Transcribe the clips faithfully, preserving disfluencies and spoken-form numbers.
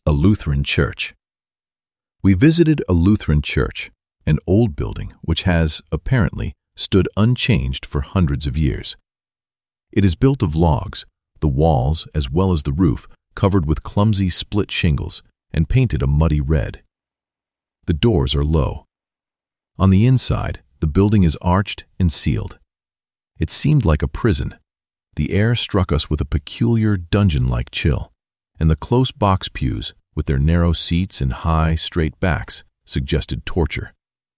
A Lutheran church. We visited a Lutheran church, an old building which has, apparently, stood unchanged for hundreds of years. It is built of logs, the walls as well as the roof covered with clumsy split shingles and painted a muddy red. The doors are low. On the inside, the building is arched and sealed. It seemed like a prison. The air struck us with a peculiar dungeon-like chill, and the close box pews, with their narrow seats and high, straight backs, suggested torture.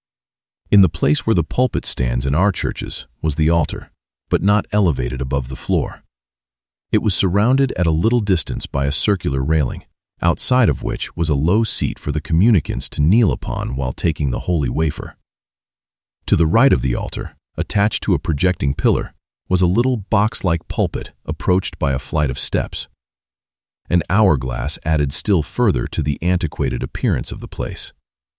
In the place where the pulpit stands in our churches was the altar, but not elevated above the floor. It was surrounded at a little distance by a circular railing, outside of which was a low seat for the communicants to kneel upon while taking the holy wafer. To the right of the altar, attached to a projecting pillar, was a little box-like pulpit approached by a flight of steps. An hourglass added still further to the antiquated appearance of the place.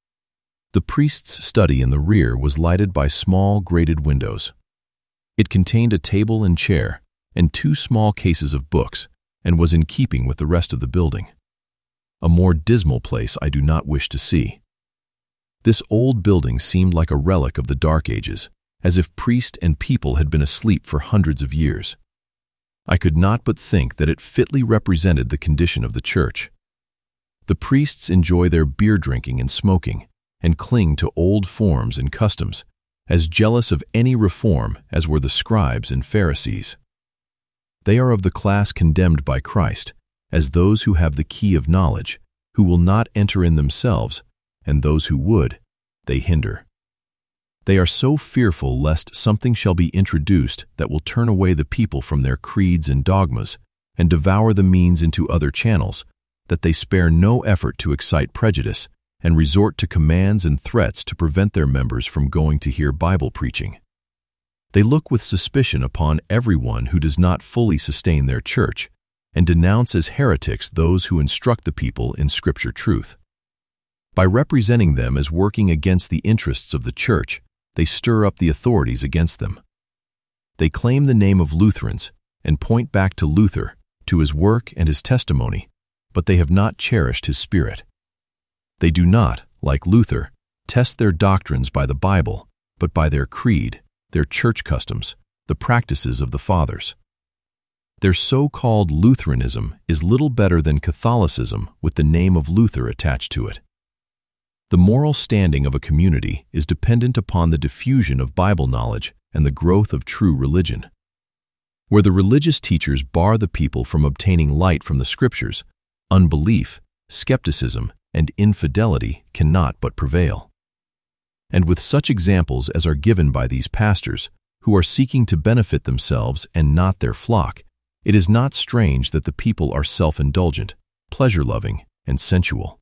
The priest's study in the rear was lighted by small grated windows. It contained a table and chair and two small cases of books and was in keeping with the rest of the building. A more dismal place I do not wish to see. This old building seemed like a relic of the Dark Ages, as if priest and people had been asleep for hundreds of years. I could not but think that it fitly represented the condition of the church. The priests enjoy their beer drinking and smoking, and cling to old forms and customs, as jealous of any reform as were the scribes and Pharisees. They are of the class condemned by Christ, as those who have the key of knowledge, who will not enter in themselves, and those who would, they hinder. They are so fearful lest something shall be introduced that will turn away the people from their creeds and dogmas and devour the means into other channels, that they spare no effort to excite prejudice and resort to commands and threats to prevent their members from going to hear Bible preaching. They look with suspicion upon everyone who does not fully sustain their church and denounce as heretics those who instruct the people in Scripture truth. By representing them as working against the interests of the church, they stir up the authorities against them. They claim the name of Lutherans and point back to Luther, to his work and his testimony, but they have not cherished his spirit. They do not, like Luther, test their doctrines by the Bible, but by their creed, their church customs, the practices of the fathers. Their so-called Lutheranism is little better than Catholicism with the name of Luther attached to it. The moral standing of a community is dependent upon the diffusion of Bible knowledge and the growth of true religion. Where the religious teachers bar the people from obtaining light from the Scriptures, unbelief, skepticism, and infidelity cannot but prevail. And with such examples as are given by these pastors, who are seeking to benefit themselves and not their flock, it is not strange that the people are self-indulgent, pleasure-loving, and sensual.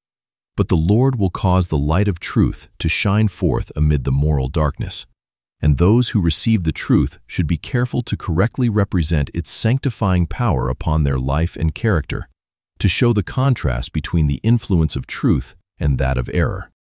But the Lord will cause the light of truth to shine forth amid the moral darkness, and those who receive the truth should be careful to correctly represent its sanctifying power upon their life and character, to show the contrast between the influence of truth and that of error.